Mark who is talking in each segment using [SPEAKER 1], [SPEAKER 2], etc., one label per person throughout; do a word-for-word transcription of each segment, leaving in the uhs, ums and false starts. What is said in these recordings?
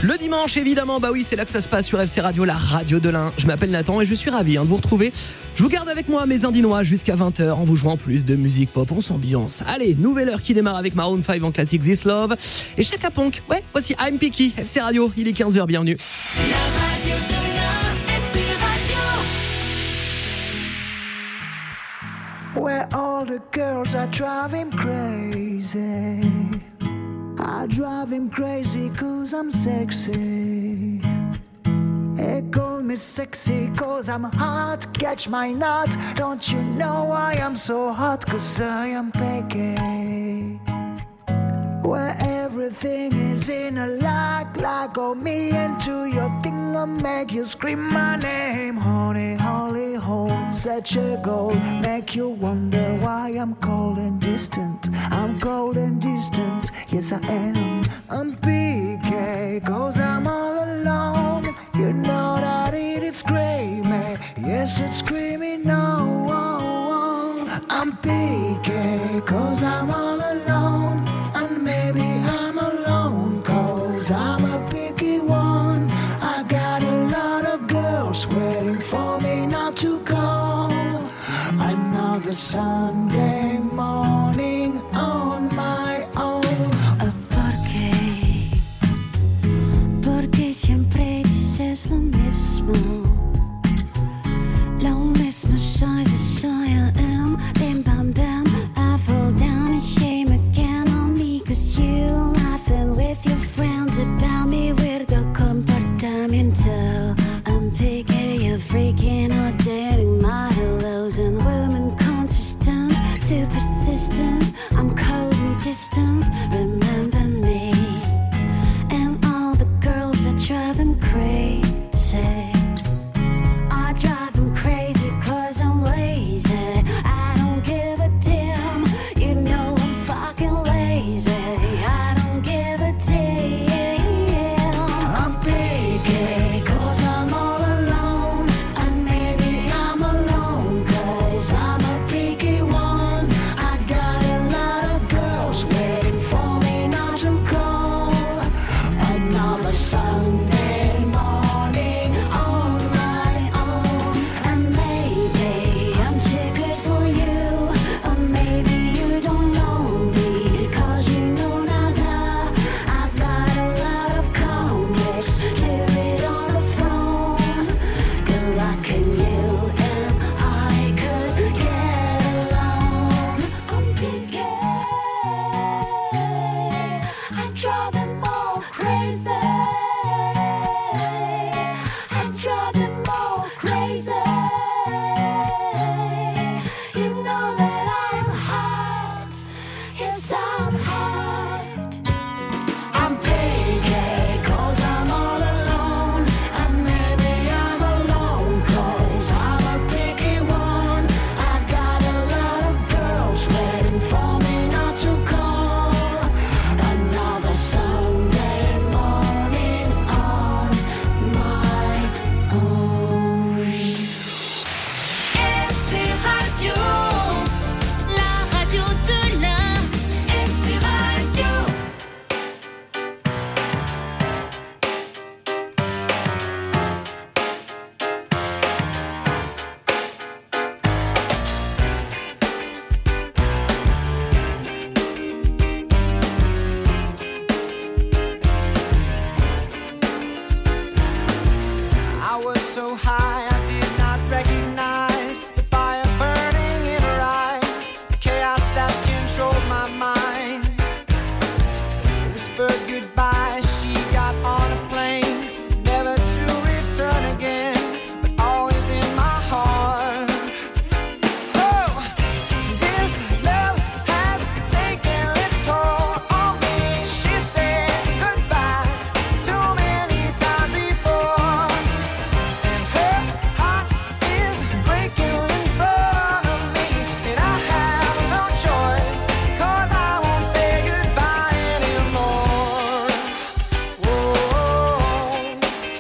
[SPEAKER 1] Le dimanche, évidemment, bah oui, c'est là que ça se passe sur F C Radio, la radio de l'Ain. Je m'appelle Nathan et je suis ravi hein, de vous retrouver. Je vous garde avec moi mes Indinois jusqu'à vingt heures en vous jouant plus de musique pop, on s'ambiance. Allez, nouvelle heure qui démarre avec Maroon cinq en classique This Love et Chaka Ponk. Ouais, voici I'm Picky, F C Radio, il est quinze heures, bienvenue.
[SPEAKER 2] La radio de l'Ain, F C Radio.
[SPEAKER 3] Where all the girls are driving crazy, I drive him crazy cause I'm sexy. They call me sexy cause I'm hot, catch my nut. Don't you know why I'm so hot? Cause I am Peggy. Where everything is in a lock, lock on me into your thing, I'll make you scream my name. Honey, holy hole, such a goal, make you wonder why I'm cold and distant. I'm cold and distant, yes I am. I'm P K, cause I'm all alone. You know that it is screaming, yes it's screaming no. Oh, oh. I'm P K, cause I'm all alone. And maybe I'm alone, cause I'm a picky one. I got a lot of girls waiting for me not to call. Another Sunday morning on my own.
[SPEAKER 4] Oh, ¿por qué? Porque siempre dices lo mismo. Lo mismo soy, so soy I am. Bim bam bam, I fall down in shame again on me. Cause you laughing with your friends about me. Weirdo comportamiento. I'm picky, you're freaking out, dating my hellos and women consistent, too persistent. I'm cold and distant, remember me. And all the girls that drive him crazy. I drive him crazy cause I'm lazy. I don't give a damn, you know I'm fucking lazy. I don't give a damn.
[SPEAKER 3] I'm picky, cause I'm all alone. And maybe I'm alone, cause I'm a picky one. I've got a lot of girls waiting for me not to call. Another Sunday morning on my own. And maybe I'm too good for you, or maybe you don't know me, cause you know nada. I've got a lot of complex, sit on the throne. Good luck in you and I could get along. I'm picky, I drive them all crazy. I drive them all crazy. You know that I'm hot, yes I'm hot. I'm picky, cause I'm all alone. And maybe I'm alone, cause I'm a picky one. I've got a lot of girls waiting for me not to call. Another Sunday morning on my own.
[SPEAKER 2] F C Radio, la radio de l'Ain, F C Radio.
[SPEAKER 5] I was so high I did not recognize the fire burning in her eyes, the chaos that controlled my mind. Whispered goodbye, she got on a plane, never to return again, but always in my heart. Oh, this love has taken its toll on me. She said goodbye too many times before. And her heart is breaking in front of me, and I have no choice, cause I won't say goodbye anymore. Whoa, whoa,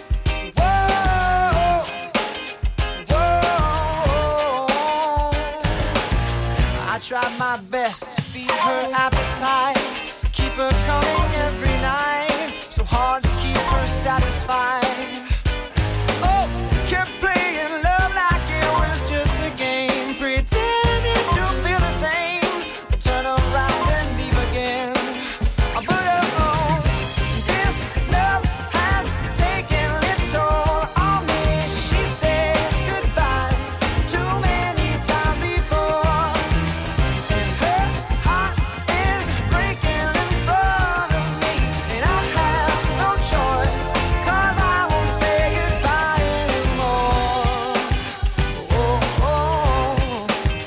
[SPEAKER 5] whoa. I tried my best to feed her appetite, keep her coming every night. So hard to keep her satisfied. Oh, kept playing love like it was just a game, pretending to feel the same, turn around and leave again. But oh, this love has taken its toll on me. She said goodbye too many times before, and her heart is breaking in front of me, and I have no choice, 'cause I won't say goodbye anymore. Oh, oh, oh.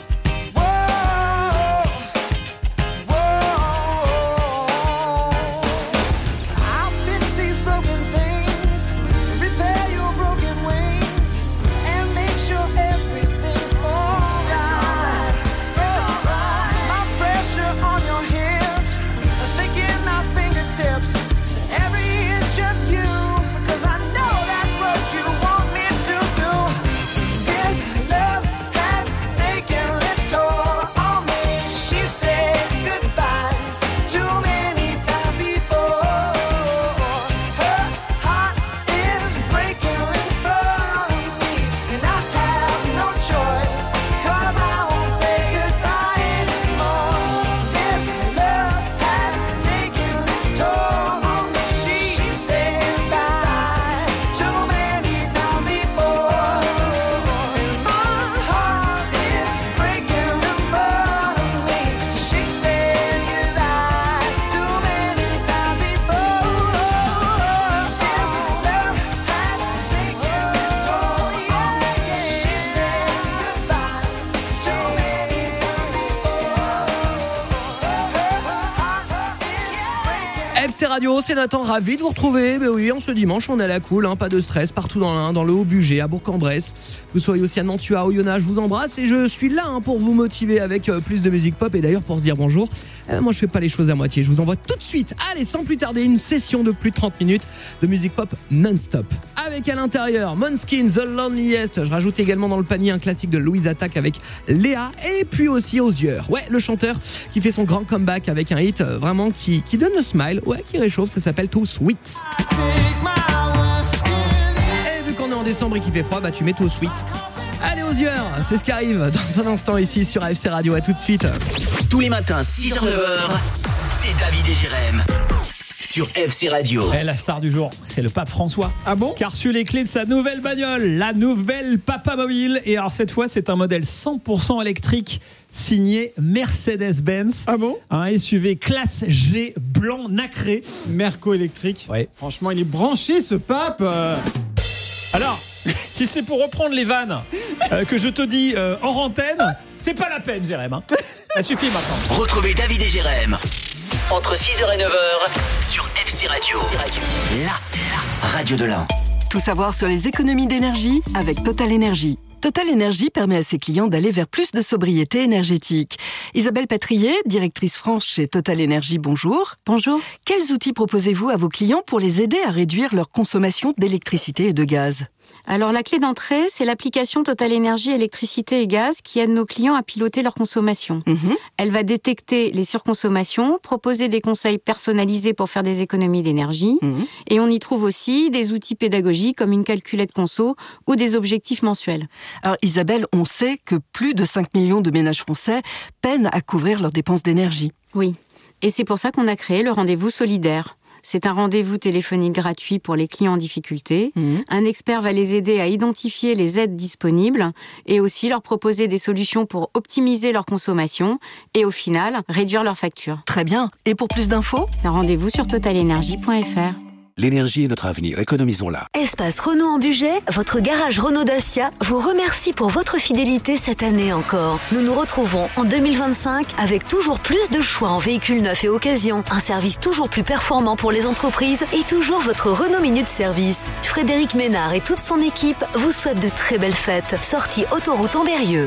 [SPEAKER 5] Whoa, whoa. I'll fix these broken things, repair your broken wings, and make sure everything's alright. It's alright. My pressure on your hips, sinking my fingertips. Every is just you, 'cause I know that's what you want me to do. This love has taken its toll on me. She said goodbye too many times before. Her heart is breaking in front of me, and I have no choice, 'cause I won't say goodbye anymore. This love has taken its toll on me. She said goodbye too many times before, and my heart is breaking in front of me. She said goodbye too many times before. This love has taken its toll on me. She said goodbye too many times before.
[SPEAKER 1] F C Radio, c'est Nathan, ravi de vous retrouver. Ben oui, en ce dimanche, on est à la cool, hein, pas de stress, partout dans l'Ain, dans le Haut-Bugey, à Bourg-en-Bresse. Que vous soyez aussi à Nantua, à Oyonnax, je vous embrasse et je suis là hein, pour vous motiver avec euh, plus de musique pop et d'ailleurs pour se dire bonjour. Euh, moi, je fais pas les choses à moitié, je vous envoie tout de suite, allez, sans plus tarder, une session de plus de trente minutes de musique pop non-stop. Avec à l'intérieur, Måneskin, The Loneliest. Je rajoute également dans le panier un classique de Louise Attaque avec Léa et puis aussi Osier. Ouais, le chanteur qui fait son grand comeback avec un hit euh, vraiment qui, qui donne le smile, ouais, qui réchauffe, ça s'appelle Too Sweet. Et vu qu'on est en décembre et qu'il fait froid, bah tu mets Too Sweet. Allez Osier, c'est ce qui arrive dans un instant ici sur F C Radio, à tout de suite.
[SPEAKER 6] Tous les matins, six heures neuf heures, c'est David et Jérém sur F C Radio.
[SPEAKER 7] Et la star du jour, c'est le pape François.
[SPEAKER 8] Ah bon?
[SPEAKER 7] Qui a reçu les clés de sa nouvelle bagnole, la nouvelle Papa Mobile. Et alors cette fois, c'est un modèle cent pour cent électrique signé Mercedes-Benz.
[SPEAKER 8] Ah bon?
[SPEAKER 7] Un S U V classe G blanc nacré.
[SPEAKER 8] Merco électrique.
[SPEAKER 7] Ouais.
[SPEAKER 8] Franchement, il est branché ce pape. euh.
[SPEAKER 7] Alors, si c'est pour reprendre les vannes euh, que je te dis euh, hors antenne, c'est pas la peine, Jérém. Hein. Ça suffit maintenant.
[SPEAKER 6] Retrouvez David et Jérém entre six heures et neuf heures sur F C Radio. La, la radio de l'Ain.
[SPEAKER 9] Tout savoir sur les économies d'énergie avec Total Energy. Total Energy permet à ses clients d'aller vers plus de sobriété énergétique. Isabelle Patrier, directrice France chez Total Energy, bonjour.
[SPEAKER 10] Bonjour.
[SPEAKER 9] Quels outils proposez-vous à vos clients pour les aider à réduire leur consommation d'électricité et de gaz ?
[SPEAKER 10] Alors la clé d'entrée, c'est l'application Total Energy électricité et gaz qui aide nos clients à piloter leur consommation.
[SPEAKER 9] Mmh.
[SPEAKER 10] Elle va détecter les surconsommations, proposer des conseils personnalisés pour faire des économies d'énergie.
[SPEAKER 9] Mmh.
[SPEAKER 10] Et on y trouve aussi des outils pédagogiques comme une calculette conso ou des objectifs mensuels.
[SPEAKER 9] Alors Isabelle, on sait que plus de cinq millions de ménages français peinent à couvrir leurs dépenses d'énergie.
[SPEAKER 10] Oui, et c'est pour ça qu'on a créé le rendez-vous solidaire. C'est un rendez-vous téléphonique gratuit pour les clients en difficulté.
[SPEAKER 9] Mmh.
[SPEAKER 10] Un expert va les aider à identifier les aides disponibles et aussi leur proposer des solutions pour optimiser leur consommation et au final, réduire leurs factures.
[SPEAKER 9] Très bien. Et pour plus d'infos ?
[SPEAKER 10] Un rendez-vous sur total energy point f r.
[SPEAKER 11] L'énergie est notre avenir, économisons-la.
[SPEAKER 12] Espace Renault en Bugey, votre garage Renault Dacia vous remercie pour votre fidélité cette année encore. Nous nous retrouvons en deux mille vingt-cinq avec toujours plus de choix en véhicules neufs et occasions, un service toujours plus performant pour les entreprises et toujours votre Renault Minute Service. Frédéric Ménard et toute son équipe vous souhaitent de très belles fêtes. Sortie autoroute Ambérieux.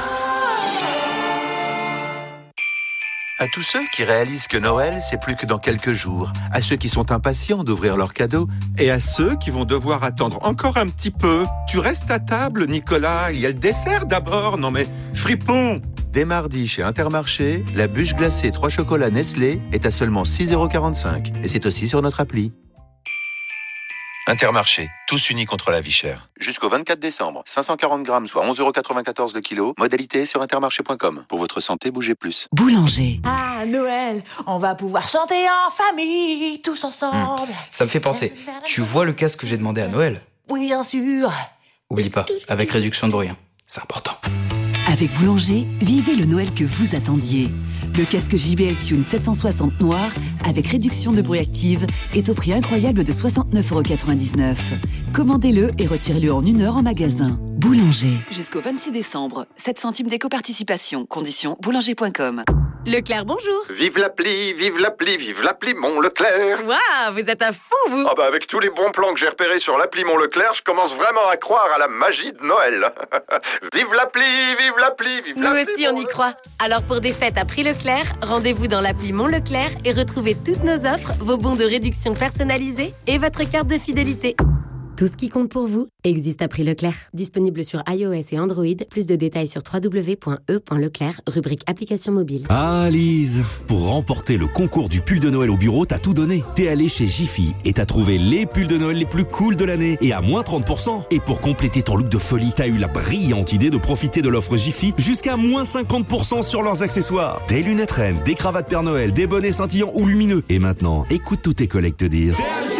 [SPEAKER 13] À tous ceux qui réalisent que Noël, c'est plus que dans quelques jours, à ceux qui sont impatients d'ouvrir leurs cadeaux, et à ceux qui vont devoir attendre encore un petit peu. Tu restes à table, Nicolas, il y a le dessert d'abord. Non mais, fripon! Dès mardi, chez Intermarché, la bûche glacée trois chocolats Nestlé est à seulement six euros quarante-cinq. Et c'est aussi sur notre appli. Intermarché, tous unis contre la vie chère. Jusqu'au vingt-quatre décembre, cinq cent quarante grammes, soit onze euros quatre-vingt-quatorze le kilo. Modalité sur intermarché point com. Pour votre santé, bougez plus.
[SPEAKER 14] Boulanger.
[SPEAKER 15] Ah, Noël, on va pouvoir chanter en famille, tous ensemble.
[SPEAKER 16] Mmh. Ça me fait penser. Tu vois le casque que j'ai demandé à Noël ?
[SPEAKER 15] Oui, bien sûr.
[SPEAKER 16] Oublie pas, avec réduction de bruit. Hein. C'est important.
[SPEAKER 14] Avec Boulanger, vivez le Noël que vous attendiez. Le casque J B L Tune sept cent soixante noir, avec réduction de bruit active, est au prix incroyable de soixante-neuf euros quatre-vingt-dix-neuf. Commandez-le et retirez-le en une heure en magasin. Boulanger. Jusqu'au vingt-six décembre, sept centimes d'éco-participation. Conditions boulanger point com.
[SPEAKER 17] Leclerc, bonjour.
[SPEAKER 18] Vive l'appli, vive l'appli, vive l'appli Mon Leclerc.
[SPEAKER 17] Waouh, vous êtes à fond, vous.
[SPEAKER 18] Ah bah avec tous les bons plans que j'ai repérés sur l'appli Mon Leclerc, je commence vraiment à croire à la magie de Noël. Vive l'appli, vive l'appli, vive
[SPEAKER 17] Nous
[SPEAKER 18] l'appli.
[SPEAKER 17] aussi, on y croit. Alors pour des fêtes à prix Leclerc, rendez-vous dans l'appli Mon Leclerc et retrouvez toutes nos offres, vos bons de réduction personnalisés et votre carte de fidélité. Tout ce qui compte pour vous existe à prix Leclerc. Disponible sur iOS et Android. Plus de détails sur w w w point e point leclerc, rubrique application mobile.
[SPEAKER 19] Ah Lise, pour remporter le concours du pull de Noël au bureau, t'as tout donné. T'es allé chez Jiffy et t'as trouvé les pulls de Noël les plus cool de l'année et à moins trente pour cent. Et pour compléter ton look de folie, t'as eu la brillante idée de profiter de l'offre Jiffy jusqu'à moins cinquante pour cent sur leurs accessoires. Des lunettes reines, des cravates Père Noël, des bonnets scintillants ou lumineux. Et maintenant, écoute tous tes collègues te dire...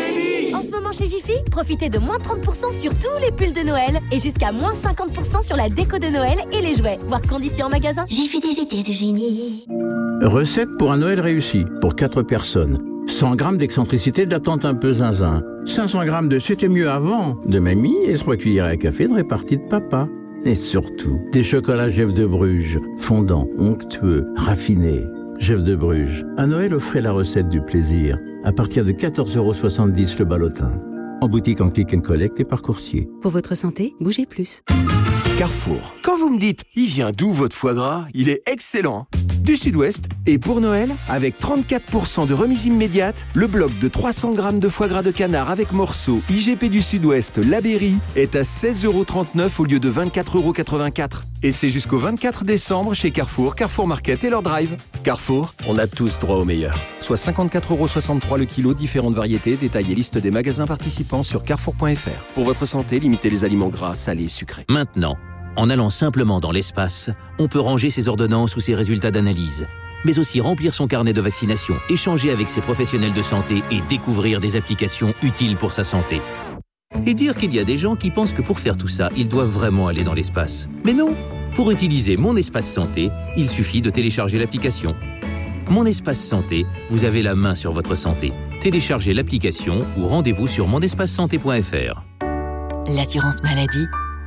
[SPEAKER 20] En ce moment chez Jiffy, profitez de moins trente pour cent sur tous les pulls de Noël et jusqu'à moins cinquante pour cent sur la déco de Noël et les jouets. Voir conditions en magasin.
[SPEAKER 4] Jiffy, des idées de génie.
[SPEAKER 21] Recette pour un Noël réussi, pour quatre personnes. cent grammes d'excentricité de la tante un peu zinzin. cinq cents grammes de c'était mieux avant de mamie et trois cuillères à café de répartie de papa. Et surtout, des chocolats Jeff de Bruges, fondants, onctueux, raffinés. Jeff de Bruges. À Noël, offrez la recette du plaisir. À partir de quatorze euros soixante-dix le ballotin. En boutique, en click and collect et par coursier.
[SPEAKER 14] Pour votre santé, bougez plus.
[SPEAKER 22] Carrefour. Quand vous me dites, il vient d'où votre foie gras ? Il est excellent. Du Sud-Ouest. Et pour Noël, avec trente-quatre pour cent de remise immédiate, le bloc de trois cents grammes de foie gras de canard avec morceaux I G P du Sud-Ouest, La Berry, est à seize euros trente-neuf au lieu de vingt-quatre euros quatre-vingt-quatre. Et c'est jusqu'au vingt-quatre décembre chez Carrefour, Carrefour Market et leur drive. Carrefour, on a tous droit au meilleur. Soit cinquante-quatre euros soixante-trois le kilo, différentes variétés, détails et liste des magasins participants sur carrefour point f r. Pour votre santé, limitez les aliments gras, salés et sucrés.
[SPEAKER 23] Maintenant, en allant simplement dans l'espace, on peut ranger ses ordonnances ou ses résultats d'analyse, mais aussi remplir son carnet de vaccination, échanger avec ses professionnels de santé et découvrir des applications utiles pour sa santé. Et dire qu'il y a des gens qui pensent que pour faire tout ça, ils doivent vraiment aller dans l'espace. Mais non! Pour utiliser Mon Espace Santé, il suffit de télécharger l'application. Mon Espace Santé, vous avez la main sur votre santé. Téléchargez l'application ou rendez-vous sur mon espace santé point f r.
[SPEAKER 14] L'assurance maladie.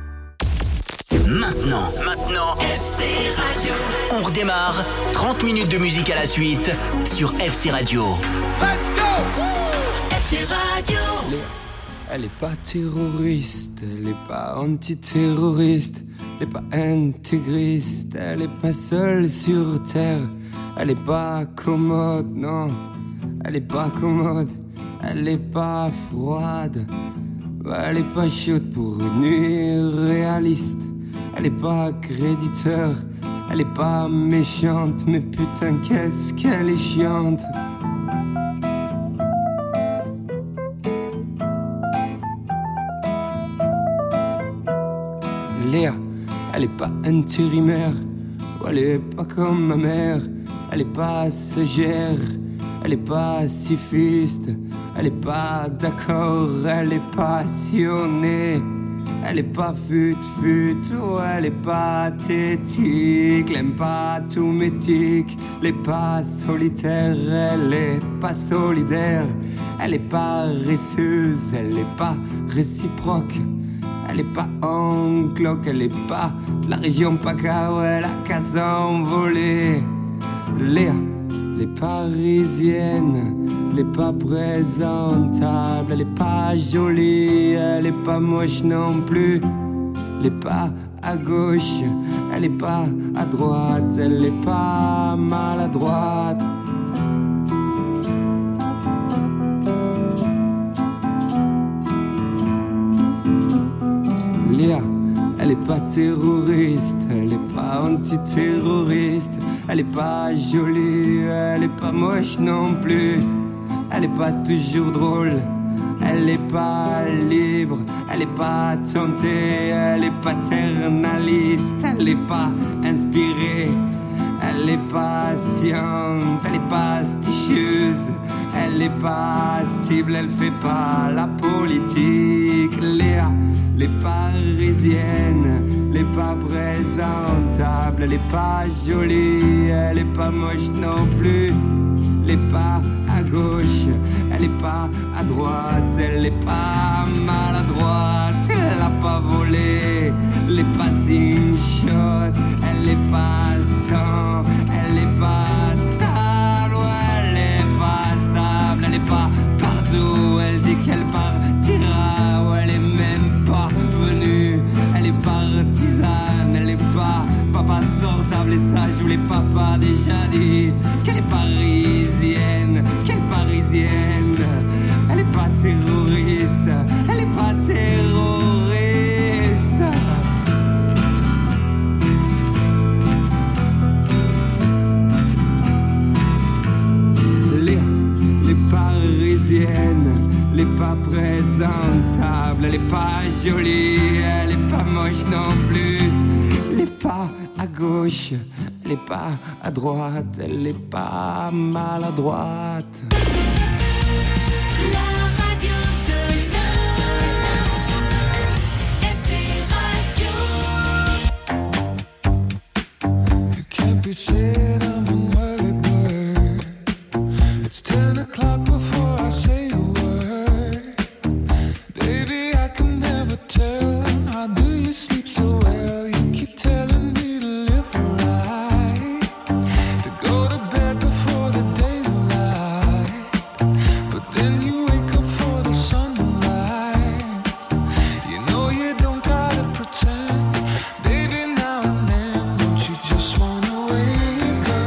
[SPEAKER 6] Maintenant, maintenant, F C Radio. On redémarre. trente minutes de musique à la suite sur F C Radio.
[SPEAKER 5] Let's go!
[SPEAKER 6] F C Radio.
[SPEAKER 24] Elle est pas terroriste, elle est pas antiterroriste, elle est pas intégriste, elle est pas seule sur terre, elle est pas commode, non, elle est pas commode, elle est pas froide, elle est pas chaude pour une nuit réaliste, elle est pas créditeur, elle est pas méchante, mais putain qu'est-ce qu'elle est chiante. Léa, elle est pas intérimaire, elle est pas comme ma mère, elle est pas sagère, elle est pas pacifiste, elle est pas d'accord, elle est passionnée, elle est pas fut-fut, oh, elle est pathétique, elle aime pas tout métique, elle est pas solitaire, elle est pas solidaire, elle est paresseuse, elle est pas réciproque. Elle est pas en cloque, elle est pas de la région PACA, ouais, elle a qu'à s'envoler. Léa, elle est parisienne, elle est pas présentable, elle est pas jolie, elle est pas moche non plus. Elle est pas à gauche, elle est pas à droite, elle est pas maladroite. Léa, elle est pas terroriste, elle est pas antiterroriste, elle est pas jolie, elle est pas moche non plus, elle est pas toujours drôle, Elle est pas libre, elle est pas tentée, elle est paternaliste, elle est pas inspirée, elle est patiente, elle est pasticieuse, elle est passible, elle fait pas la politique. Léa, les parisiennes, elle est pas présentable, elle est pas jolie, elle est pas moche non plus. Elle est pas à gauche, elle est pas à droite, elle est pas maladroite, elle a pas volé, elle est pas shot, elle est pas stan, elle est pas stable, elle est pas stable, elle est pas partout, elle dit qu'elle partira, ou elle est même pas venue, elle est partisane, elle est pas papa sortable, et ça je vous l'ai papa déjà dit, qu'elle est parisienne, qu'elle est parisienne, elle est pas terroriste, elle est pas terroriste. Les, les parisiennes, elle est pas présentable, elle est pas jolie, elle est pas moche non plus. Elle est pas à gauche, elle est pas à droite, elle est pas maladroite.
[SPEAKER 5] La radio de l'Ain, F C Radio.
[SPEAKER 24] You can't be shit, I'm an early bird. It's ten o'clock before I say a word. Baby, I can never tell, how do you sleep so well? You keep telling me to live right, to go to bed before the daylight, but then you wake up for the sunrise. You know you don't gotta pretend, baby, now and then, don't you just wanna wake up?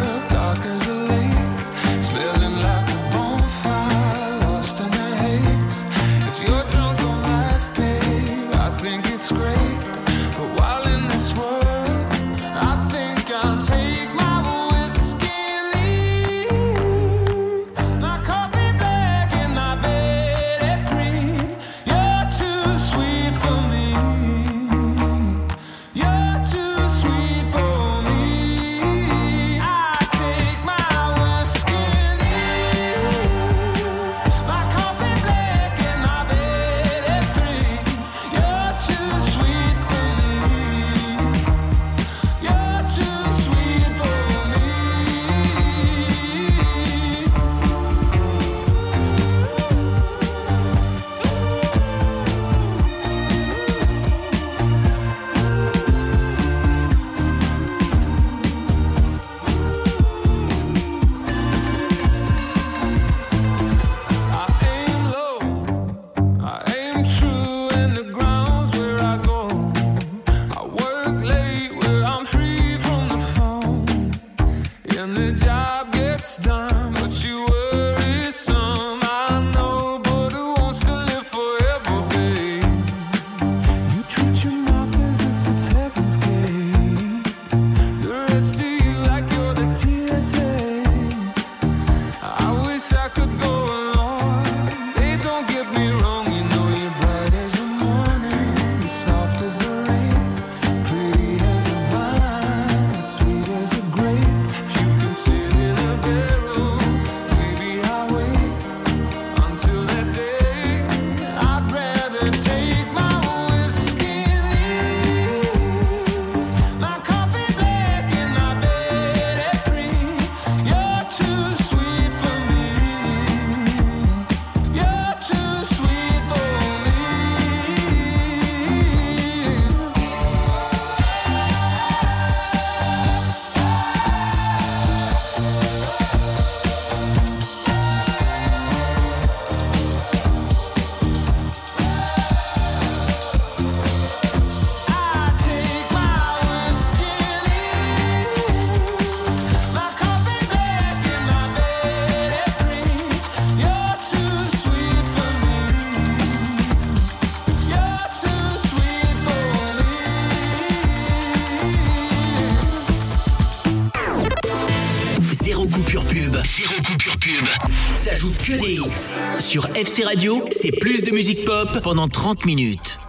[SPEAKER 6] Zéro coupure pub. Ça joue que des hits. Sur F C Radio, c'est plus de musique pop pendant trente minutes.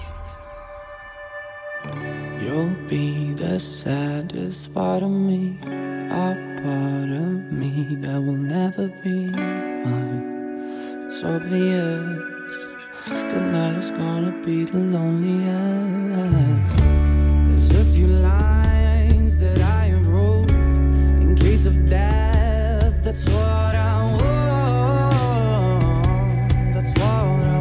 [SPEAKER 24] You'll be the saddest part of me, a part of me that will never be mine. It's obvious tonight is gonna be the loneliest. There's a few lines that I wrote in case of death. That's what I want. That's what I want.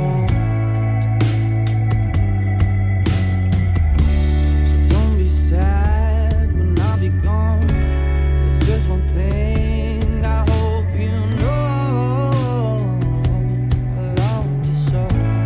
[SPEAKER 24] So don't be sad when I'll be gone. There's just one thing I hope you know. I love you so.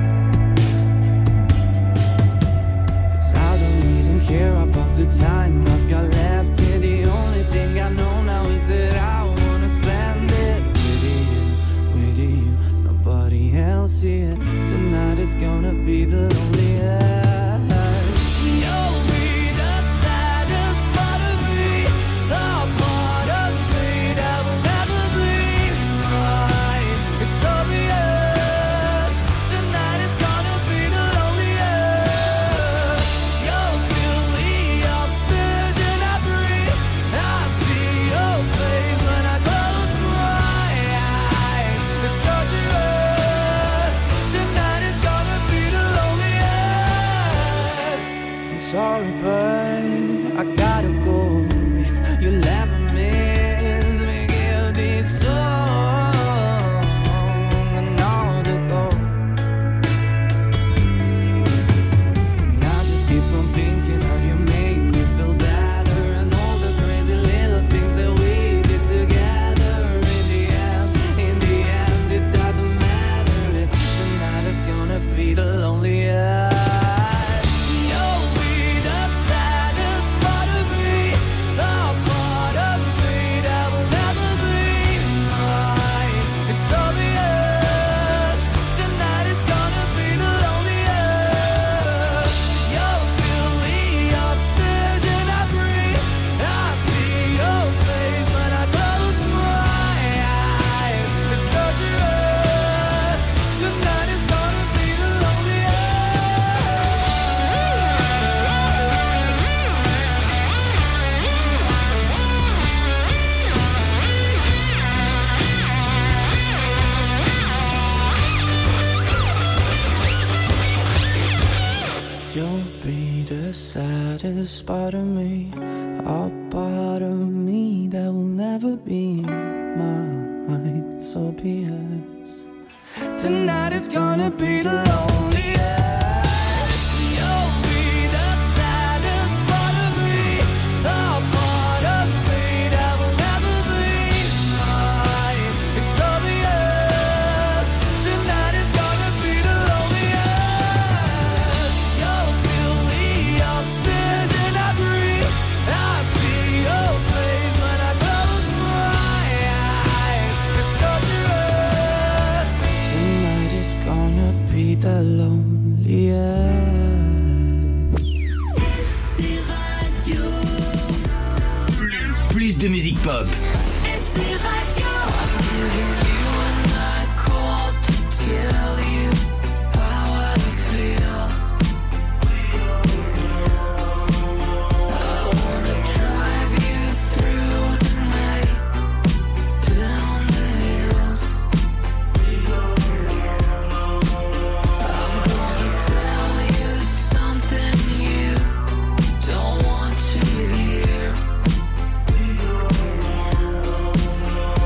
[SPEAKER 24] 'Cause I don't even care about the time I've got left here. The only thing I know now is that I wanna spend it with you, with you, nobody else here. Tonight is gonna be the loneliest. You'll be the saddest part of me, the part of me that will never be mine. It's obvious tonight is gonna be the loneliest. You'll feel the oxygen I breathe. I see your face when I close my eyes. It's torturous. Tonight is gonna be the loneliest. I'm sorry, but I gotta go. If you'll ever miss me, give this song another go. And I just keep on thinking how you make me feel better, and all the crazy little things that we did together. In the end, in the end, it doesn't matter if tonight is gonna be the loneliest. You'll be the saddest part of me, the part of me that will never be mine. It's obvious tonight is gonna be the loneliest. You'll feel the oxygen I breathe. I see your face when I close my eyes. It's torturous. Tonight is gonna be the loneliest. You'll be the saddest part of me, a part of me that will never be mine. It's obvious. Tonight is gonna be the loneliest. You'll be the saddest part of me, a part of me that will never be mine. It's obvious. Tonight is gonna be the loneliest. You'll feel the oxygen I breathe. I see your face when I close my eyes. It's torturous. Tonight is gonna be the loneliest.
[SPEAKER 6] Plus de musique pop.
[SPEAKER 24] Don't want to hear.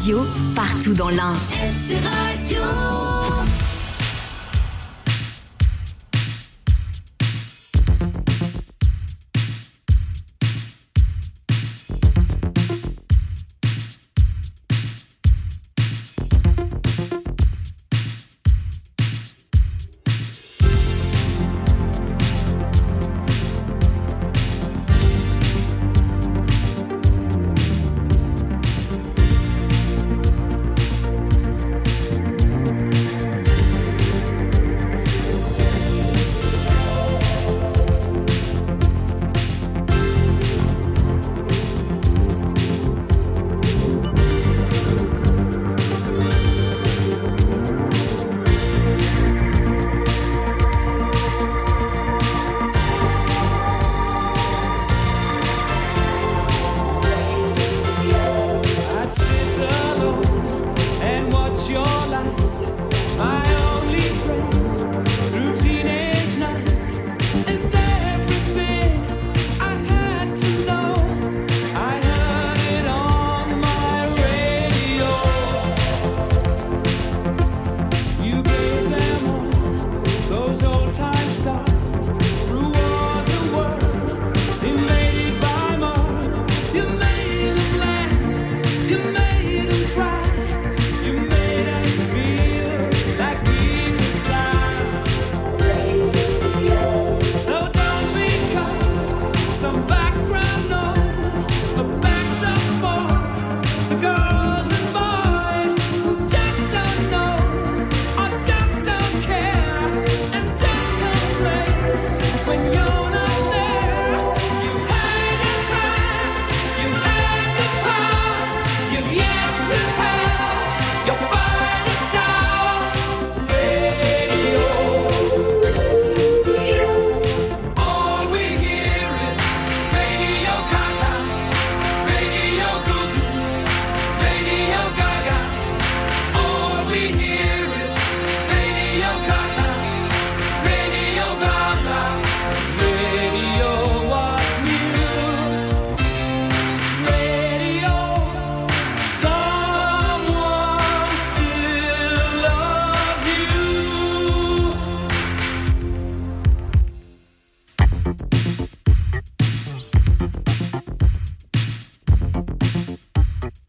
[SPEAKER 12] radio, partout dans l'Ain.
[SPEAKER 4] F C Radio.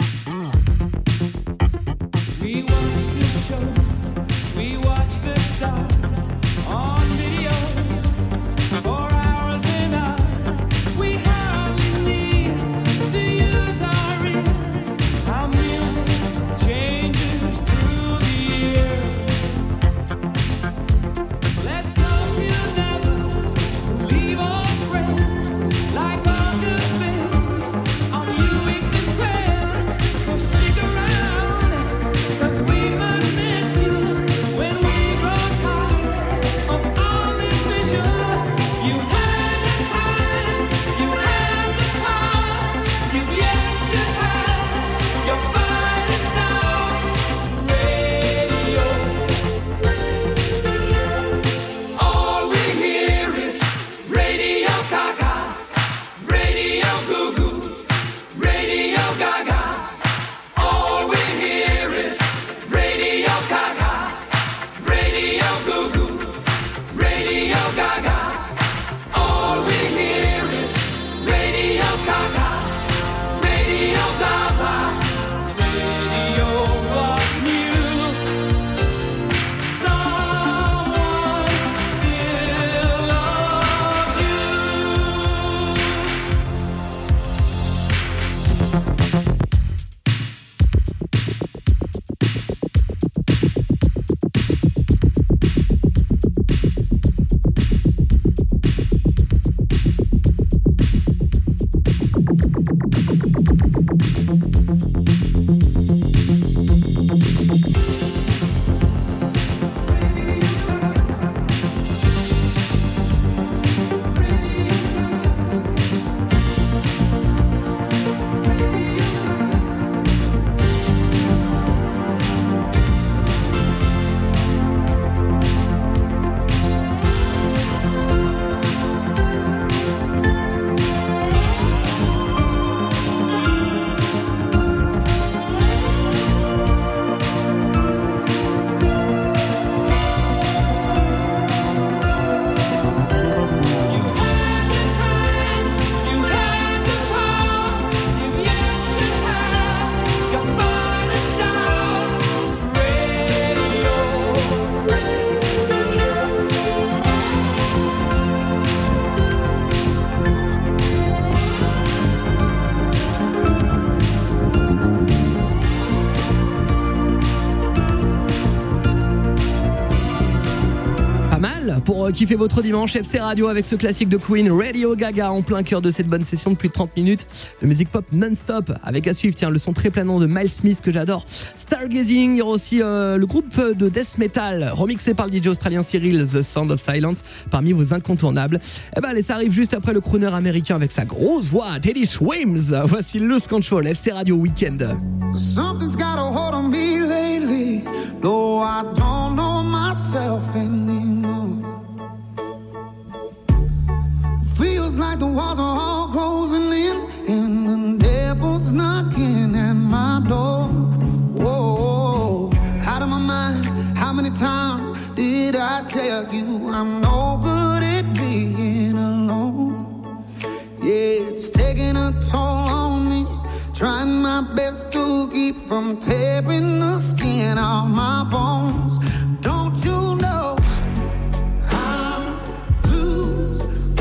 [SPEAKER 5] We watch the shows, we watch the stars.
[SPEAKER 1] Noël pour kiffer votre dimanche. F C Radio avec ce classique de Queen, Radio Gaga, en plein cœur de cette bonne session de plus de trente minutes de musique pop non-stop. Avec à suivre, tiens, le son très planant de Miles Smith que j'adore, Stargazing. Il y aura aussi euh, le groupe de death metal remixé par le D J australien Cyril, The Sound of Silence, parmi vos incontournables. Et ben allez, ça arrive juste après le crooner américain avec sa grosse voix, Teddy Swims. Voici Lose Control, F C Radio Weekend.
[SPEAKER 5] Something's got a hold on me lately. No, I don't know myself anymore. Feels like the walls are all closing in, and the devil's knocking at my door. Whoa, out of my mind. How many times did I tell you I'm no good at being alone? Yeah, it's taking a toll on me. Trying my best to keep from tearing the skin off my bones. Don't you know I lose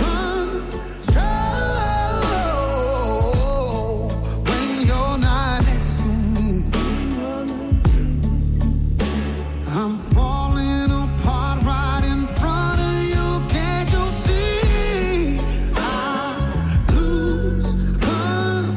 [SPEAKER 5] control when you're not next to me? I'm falling apart right in front of you. Can't you see? I lose control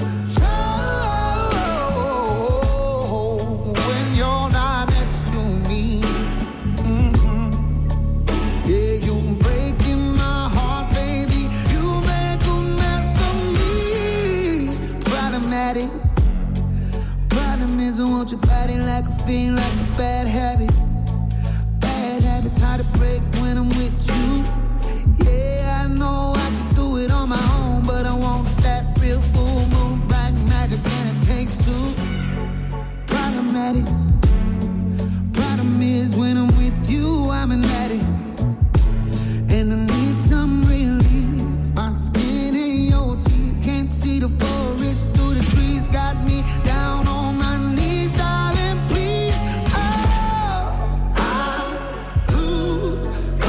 [SPEAKER 5] when you're not next to me. Mm-hmm. Yeah, you're breaking my heart, baby. You make a mess of me. Problematic. Problem is I want your body like a fiend, like a bad habit. Bad habits hard to break when I'm with you. Yeah, I know I can do it on my own, but I want that real full moon black magic, and it takes two. Problematic. Problem is when I'm with you, I'm an addict, and I need some relief. My skin and your teeth can't see the forest through the trees. Got me down on my knees, darling, please. Oh, I lose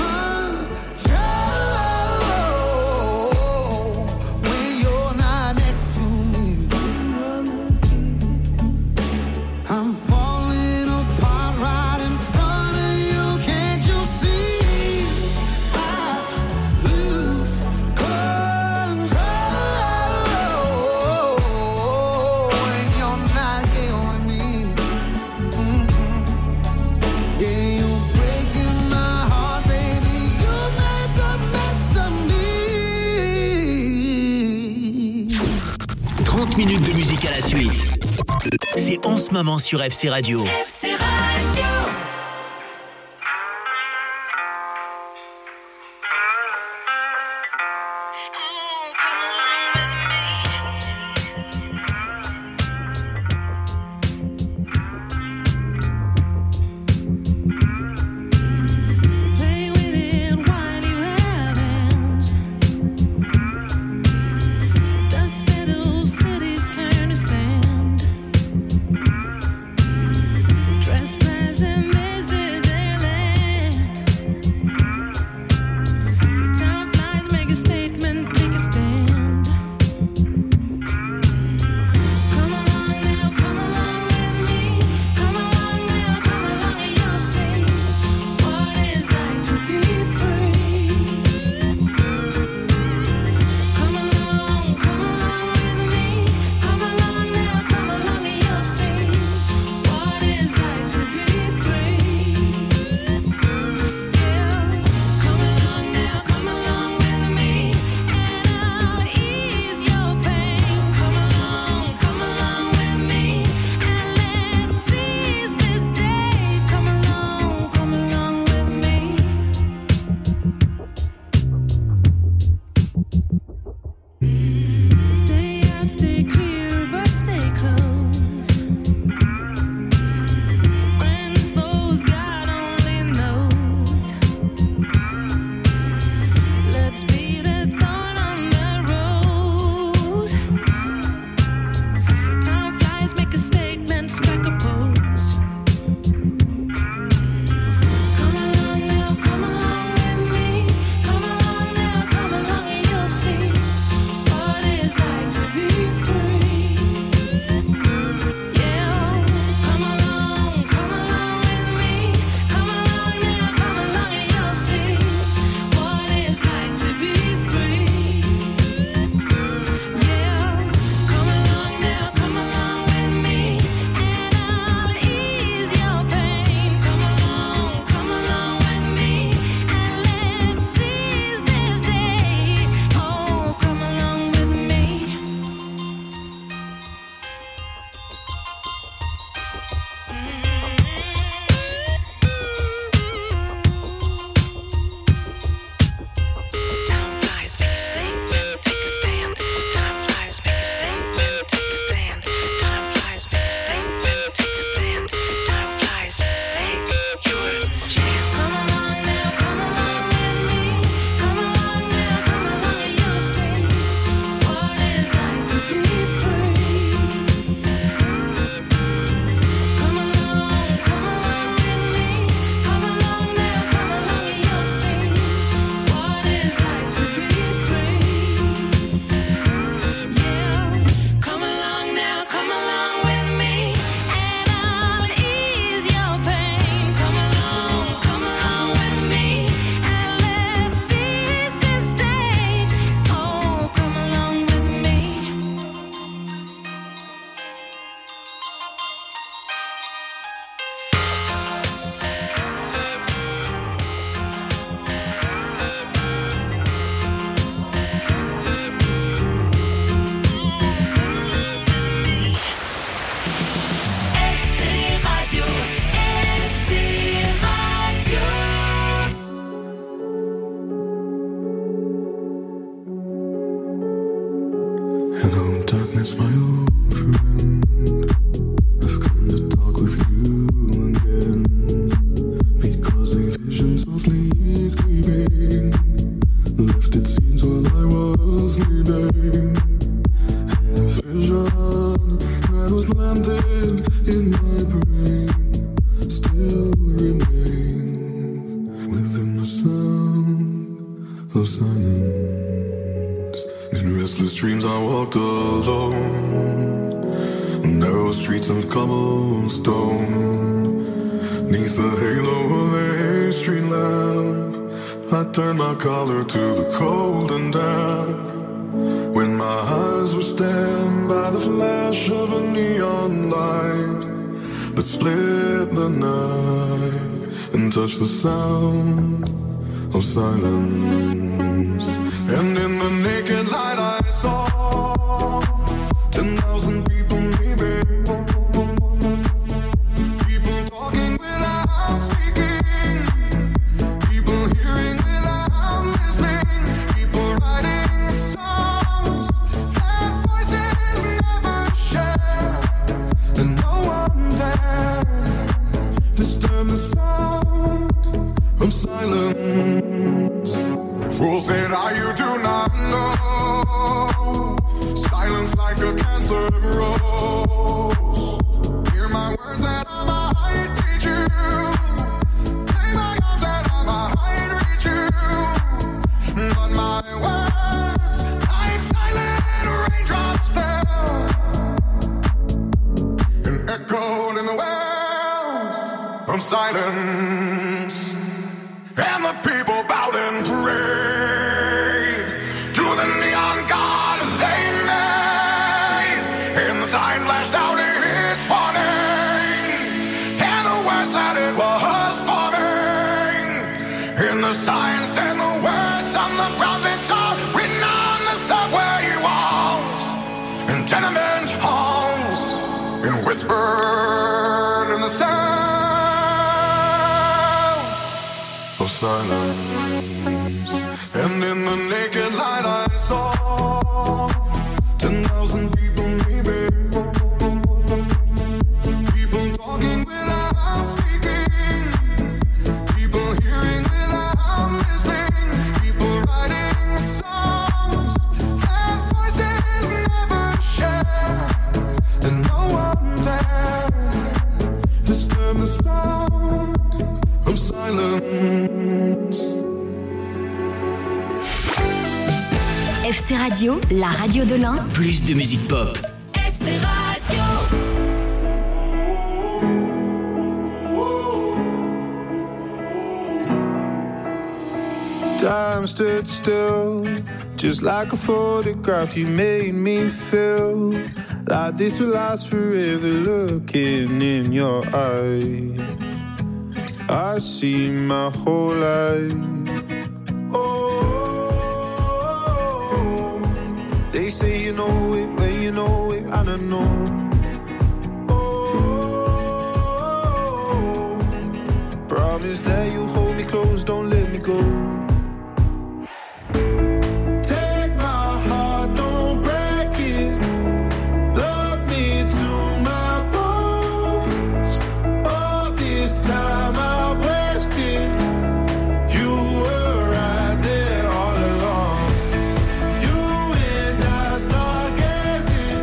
[SPEAKER 5] control when you're not next to me. I'm falling apart right in front of you. Can't you see? I lose control when you're not here with me. Mhm. Yeah, you're breaking my heart, baby. You make a mess of me.
[SPEAKER 6] trente minutes de musique à la suite. C'est en ce moment sur F C Radio.
[SPEAKER 5] F C Radio.
[SPEAKER 2] Play with it while you have hands. Dust settles, cities turn to sand. Trespassing
[SPEAKER 3] streams I walked alone, narrow streets of cobblestone. Neath the halo of a street lamp, I turned my collar to the cold and damp. When my eyes were stabbed by the flash of a neon light that split the night and touched the sound of silence. And in the naked light I saw ten thousand people maybe, people talking without speaking, people hearing without listening, people writing songs that voices never share, and no one dared disturb the sound of silence. Fool said, I you do not know. Silence like a cancer grows. Hear my words and I might teach you. Lay my arms and I might reach you. But my words, like silent raindrops, fell and echoed in the wells of silence. And the people bowed and prayed to the neon god they made. And the sign flashed out its warning, and the words that it was forming. And the signs and the words on the prophets are written on the subway walls and tenement halls, and whispered in the sound of silence. And in the naked light I saw ten thousand people maybe, people talking without speaking, people hearing without listening, people writing songs that voices never share, and no one dared disturb the sound of silence.
[SPEAKER 12] F C Radio, la radio de l'Ain.
[SPEAKER 6] Plus de musique pop.
[SPEAKER 2] F C Radio.
[SPEAKER 7] Time stood still, just like a photograph. You made me feel like this will last forever. Looking in your eyes, I see my whole life. Oh, they say you know it when you know it, I don't know. Oh, promise that you hold me close, don't let me go. Take my heart, don't break it. Love me to my bones. All this time I wasted. You were right there all along. You and I stargazing,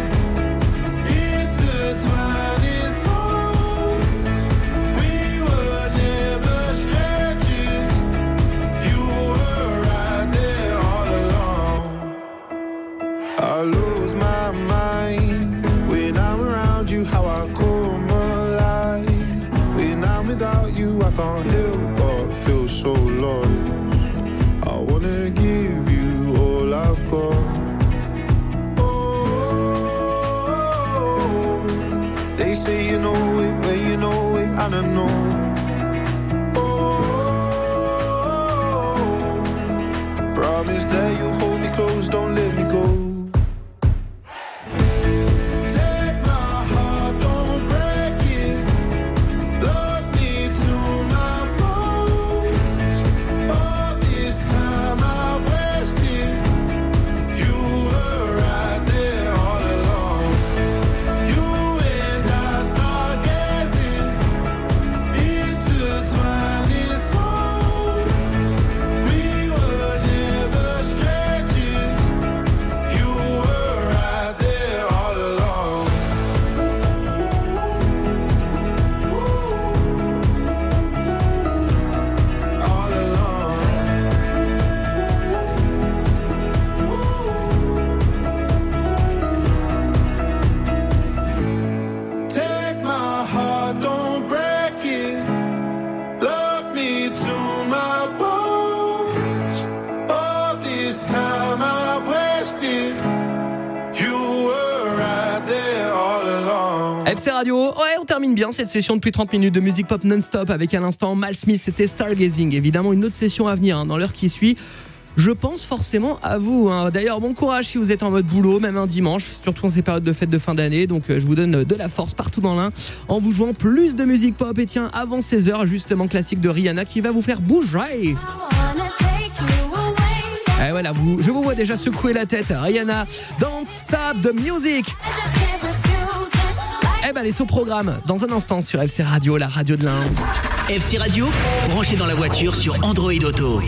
[SPEAKER 7] intertwining souls. We were never strangers. You were right there all along. I lose my mind when I'm around you. How I come alive when I'm without you. I can't help but feel so lost. I wanna give you all I've got. Oh, they say you know it when you know it, I don't know. Oh, promise that you hold me close, don't let me go. Take my heart, don't break it. Love me to my bones. All this time I wasted. You were right there all along. You and I stargazing, intertwining souls. We were never strangers.
[SPEAKER 1] C Radio. Ouais, on termine bien cette session de plus de trente minutes de musique pop non-stop avec à l'instant Mal Smith, c'était Stargazing. Évidemment, une autre session à venir hein, dans l'heure qui suit. Je pense forcément à vous. Hein. D'ailleurs, bon courage si vous êtes en mode boulot, même un dimanche, surtout en ces périodes de fête de fin d'année. Donc, euh, je vous donne de la force partout dans l'Ain en vous jouant plus de musique pop. Et tiens, avant seize heures, justement, classique de Rihanna qui va vous faire bouger. Et voilà, vous, je vous vois déjà secouer la tête. Rihanna, Don't Stop the Music. Eh ben, les au programme dans un instant sur F C Radio, la radio de l'Ain.
[SPEAKER 6] F C Radio, branché dans la voiture sur Android Auto.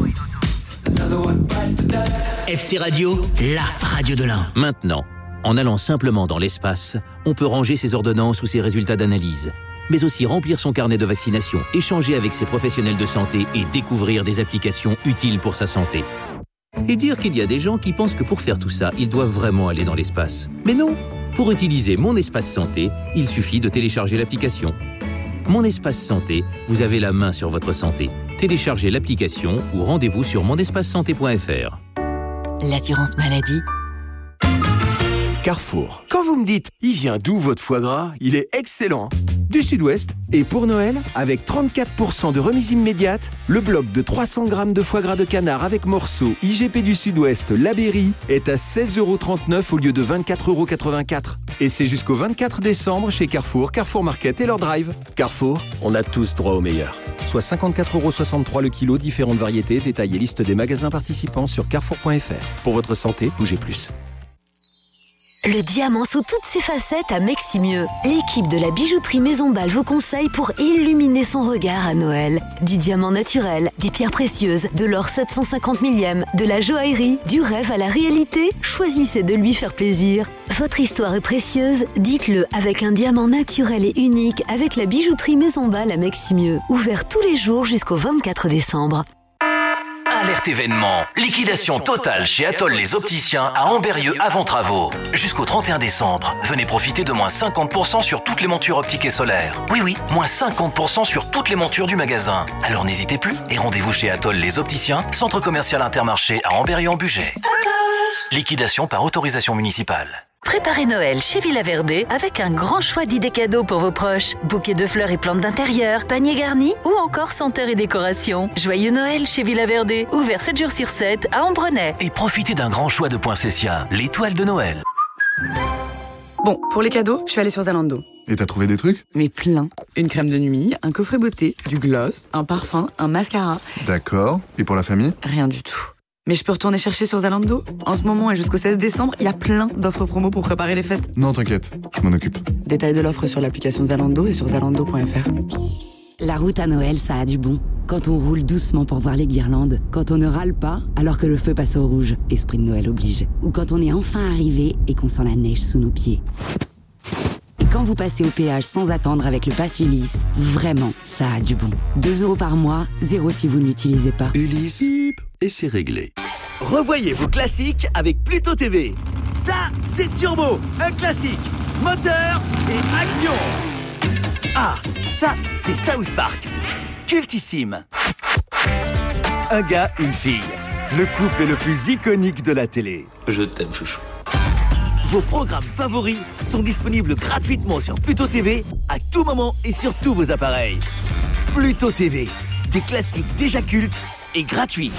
[SPEAKER 6] F C Radio, la radio de l'Ain.
[SPEAKER 23] Maintenant, en allant simplement dans l'espace, on peut ranger ses ordonnances ou ses résultats d'analyse, mais aussi remplir son carnet de vaccination, échanger avec ses professionnels de santé et découvrir des applications utiles pour sa santé. Et dire qu'il y a des gens qui pensent que pour faire tout ça, ils doivent vraiment aller dans l'espace. Mais non! Pour utiliser Mon Espace Santé, il suffit de télécharger l'application. Mon Espace Santé, vous avez la main sur votre santé. Téléchargez l'application ou rendez-vous sur mon espace santé point f r.
[SPEAKER 14] L'assurance maladie.
[SPEAKER 22] Carrefour. Quand vous me dites « Il vient d'où votre foie gras ?» Il est excellent. Du Sud-Ouest. Et pour Noël, avec trente-quatre pour cent de remise immédiate, le bloc de trois cents grammes de foie gras de canard avec morceaux I G P du Sud-Ouest La Berry est à seize euros trente-neuf au lieu de vingt-quatre euros quatre-vingt-quatre. Et c'est jusqu'au vingt-quatre décembre chez Carrefour, Carrefour Market et leur drive. Carrefour, on a tous droit au meilleur. Soit cinquante-quatre euros soixante-trois le kilo, différentes variétés, détails et liste des magasins participants sur carrefour point f r. Pour votre santé, bougez plus.
[SPEAKER 12] Le diamant sous toutes ses facettes à Meximieux. L'équipe de la bijouterie Maison Bal vous conseille pour illuminer son regard à Noël. Du diamant naturel, des pierres précieuses, de l'or sept cent cinquante millième, de la joaillerie, du rêve à la réalité. Choisissez de lui faire plaisir. Votre histoire est précieuse, dites-le avec un diamant naturel et unique avec la bijouterie Maison Bal à Meximieux. Ouvert tous les jours jusqu'au vingt-quatre décembre.
[SPEAKER 6] Alerte événement. Liquidation totale chez Atoll les opticiens à Ambérieux avant travaux. Jusqu'au trente et un décembre, venez profiter de moins cinquante pour cent sur toutes les montures optiques et solaires. Oui, oui, moins cinquante pour cent sur toutes les montures du magasin. Alors n'hésitez plus et rendez-vous chez Atoll les opticiens, centre commercial Intermarché à Ambérieux-en-Bugey. Liquidation par autorisation municipale.
[SPEAKER 8] Préparez Noël chez Villa Verde avec un grand choix d'idées cadeaux pour vos proches. Bouquets de fleurs et plantes d'intérieur, paniers garnis ou encore senteurs et décorations. Joyeux Noël chez Villa Verde, ouvert sept jours sur sept à Ambrenay.
[SPEAKER 6] Et profitez d'un grand choix de poinsettias, l'étoile de Noël.
[SPEAKER 9] Bon, pour les cadeaux, je suis allée sur Zalando.
[SPEAKER 10] Et t'as trouvé des trucs?
[SPEAKER 9] Mais plein. Une crème de nuit, un coffret beauté, du gloss, un parfum, un mascara.
[SPEAKER 10] D'accord. Et pour la famille?
[SPEAKER 9] Rien du tout. Mais je peux retourner chercher sur Zalando. En ce moment et jusqu'au seize décembre, il y a plein d'offres promo pour préparer les fêtes.
[SPEAKER 10] Non, t'inquiète, je m'en occupe.
[SPEAKER 9] Détails de l'offre sur l'application Zalando et sur zalando point f r.
[SPEAKER 14] La route à Noël, ça a du bon. Quand on roule doucement pour voir les guirlandes, quand on ne râle pas alors que le feu passe au rouge, esprit de Noël oblige. Ou quand on est enfin arrivé et qu'on sent la neige sous nos pieds. Et quand vous passez au péage sans attendre avec le pass Ulysse, vraiment, ça a du bon. deux euros par mois, zéro si vous ne l'utilisez pas.
[SPEAKER 11] Ulysse, et c'est réglé.
[SPEAKER 6] Revoyez vos classiques avec Pluto T V. Ça, c'est Turbo, un classique. Moteur et action. Ah, ça, c'est South Park. Cultissime. Un gars, une fille. Le couple le plus iconique de la télé.
[SPEAKER 11] Je t'aime, chouchou.
[SPEAKER 6] Vos programmes favoris sont disponibles gratuitement sur Pluto T V à tout moment et sur tous vos appareils. Pluto T V, des classiques déjà cultes et gratuits.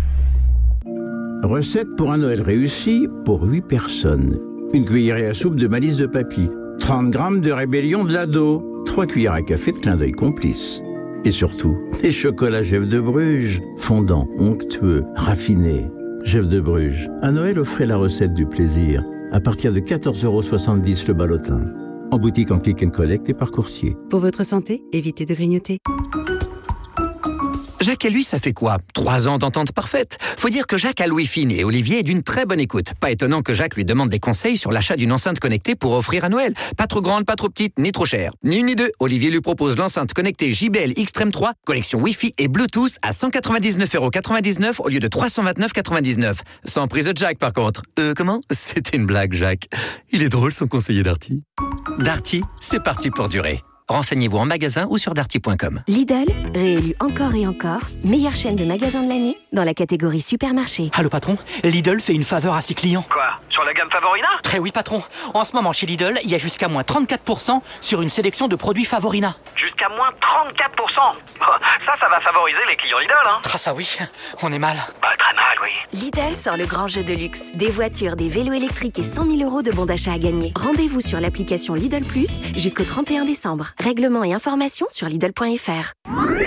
[SPEAKER 21] Recette pour un Noël réussi pour huit personnes. Une cuillerée à soupe de malice de papy. trente grammes de rébellion de l'ado. trois cuillères à café de clin d'œil complice. Et surtout, des chocolats Jeff de Bruges. Fondants, onctueux, raffinés. Jeff de Bruges. À Noël, offrez la recette du plaisir. À partir de quatorze euros soixante-dix le ballotin. En boutique, en click and collect et par coursier.
[SPEAKER 9] Pour votre santé, évitez de grignoter.
[SPEAKER 25] Jacques et lui, ça fait quoi? Trois ans d'entente parfaite. Faut dire que Jacques a Louis Fine et Olivier est d'une très bonne écoute. Pas étonnant que Jacques lui demande des conseils sur l'achat d'une enceinte connectée pour offrir à Noël. Pas trop grande, pas trop petite, ni trop chère. Ni une ni deux. Olivier lui propose l'enceinte connectée J B L Xtreme trois, connexion Wi-Fi et Bluetooth à cent quatre-vingt-dix-neuf euros quatre-vingt-dix-neuf au lieu de trois cent vingt-neuf euros quatre-vingt-dix-neuf. Sans prise de Jack par contre. Euh, comment? C'était une blague, Jacques. Il est drôle, son conseiller Darty. Darty, c'est parti pour durer. Renseignez-vous en magasin ou sur darty point com.
[SPEAKER 26] Lidl, réélu encore et encore, meilleure chaîne de magasins de l'année dans la catégorie supermarché.
[SPEAKER 27] Allô patron, Lidl fait une faveur à ses clients.
[SPEAKER 28] Quoi?
[SPEAKER 13] Sur la gamme Favorina?
[SPEAKER 15] Très oui, patron. En ce moment, chez Lidl, il y a jusqu'à moins trente-quatre pour cent sur une sélection de produits Favorina.
[SPEAKER 13] Jusqu'à moins trente-quatre pour cent. Ça, ça va favoriser les clients Lidl, hein?
[SPEAKER 15] Ah ça oui, on est mal.
[SPEAKER 13] Bah, très mal, oui.
[SPEAKER 26] Lidl sort le grand jeu de luxe. Des voitures, des vélos électriques et cent mille euros de bons d'achat à gagner. Rendez-vous sur l'application Lidl Plus jusqu'au trente et un décembre. Règlements et informations sur Lidl point F R.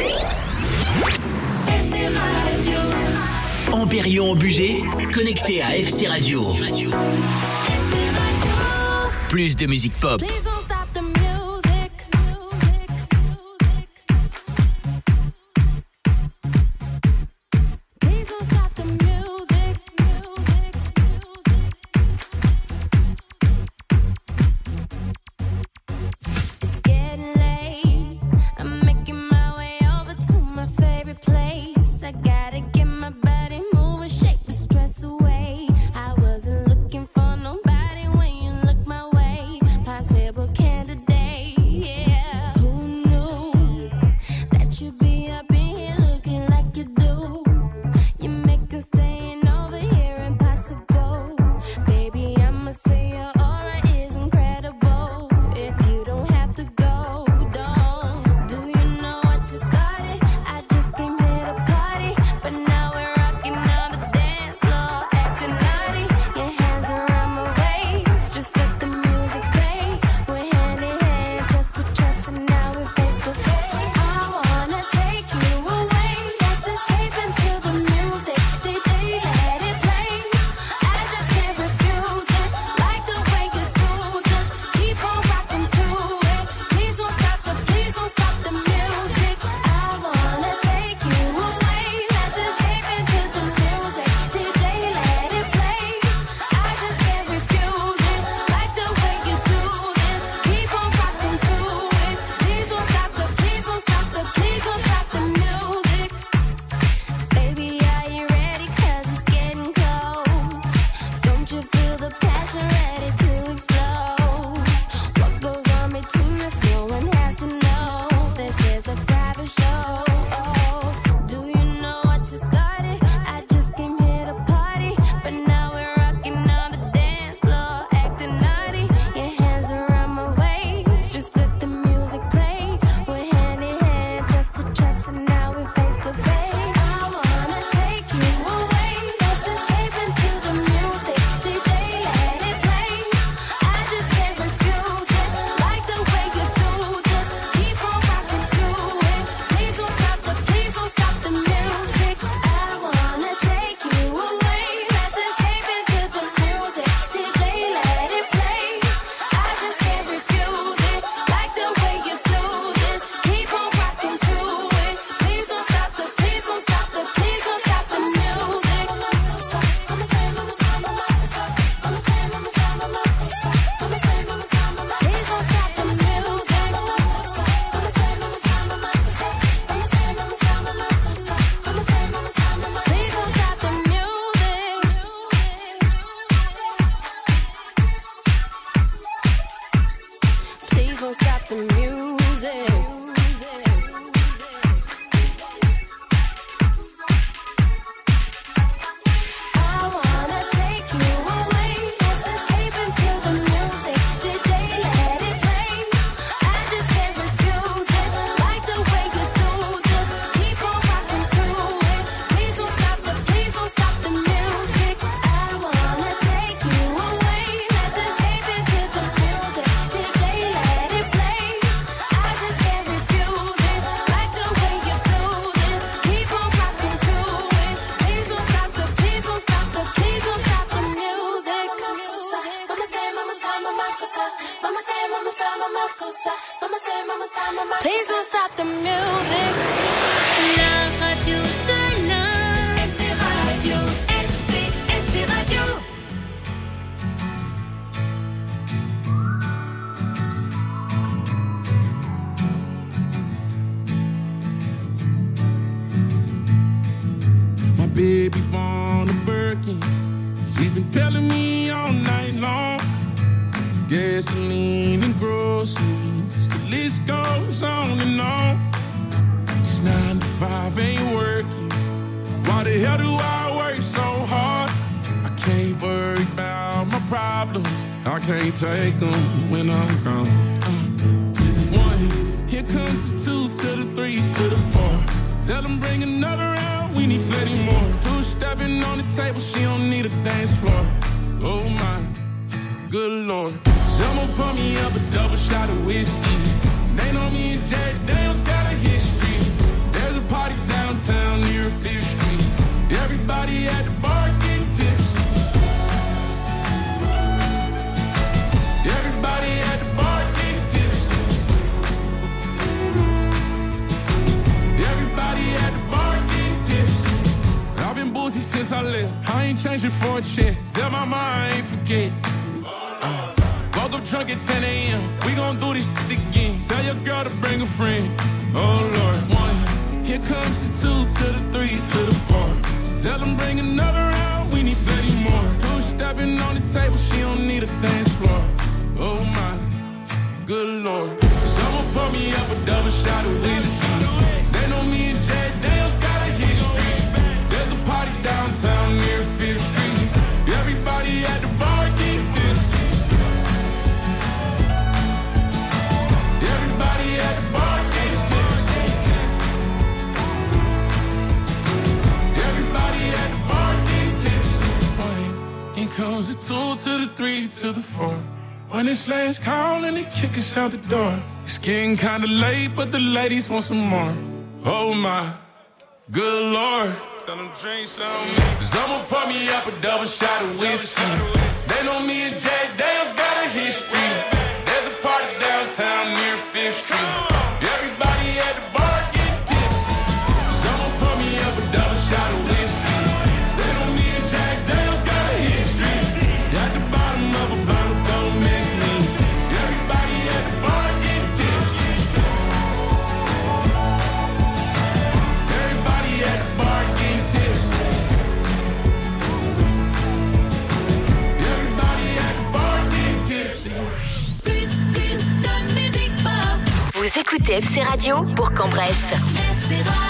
[SPEAKER 16] Empérion en budget, connecté à F C Radio. Plus de musique pop.
[SPEAKER 2] Please don't stop the music. La radio de l'Inde. F C Radio, F C, F C Radio.
[SPEAKER 7] My baby born a Birkin. She's been telling me all night long. Gasoline and groceries, the list goes on and on. This nine to five ain't working. Why the hell do I work so hard? I can't worry about my problems, I can't take them when I'm gone. Uh, one, here comes the two to the three to the four. Tell them bring another round, we need plenty more. Two stepping on the table, she don't need a dance floor. Oh my, good lord. Someone pour me up a double shot of whiskey. They know me and Jack Daniels got a history. There's a party downtown near Fifth Street. Everybody at the bar getting tipsy. Everybody at the bar getting tipsy. Everybody at the bar getting tipsy. I've been boozy since I left. I ain't changing for a check. Tell my mom I ain't forget. Uh, woke up drunk at ten a.m. We gon' do this shit again. Tell your girl to bring a friend. Oh Lord, one. Here comes the two to the three to the four. Tell them bring another round. We need plenty more. Two stepping on the table. She don't need a dance floor. Oh my, good lord. Someone pour me up a double shot of whiskey. They know me and Jack Daniels got a history. There's a party downtown near Fifth Street. Everybody at the bar getting tipsy. Everybody at the bar getting tipsy. Everybody at the bar getting tipsy. Boy, in comes the two to the three to the four. When it's last call and they kick us out the door. It's getting kinda late, but the ladies want some more. Oh my, good lord. Tell them drink some. Someone pour me up a double shot of whiskey. They know me and Jack Daniels got a history. There's a party downtown near Fifth Street. Everybody at the bar getting tipsy. Someone pour me up a double shot of whiskey. They know me and Jack Daniels got a history. At the bottom of a bottle.
[SPEAKER 12] Vous écoutez F C Radio pour Cambrai.
[SPEAKER 2] F C Radio.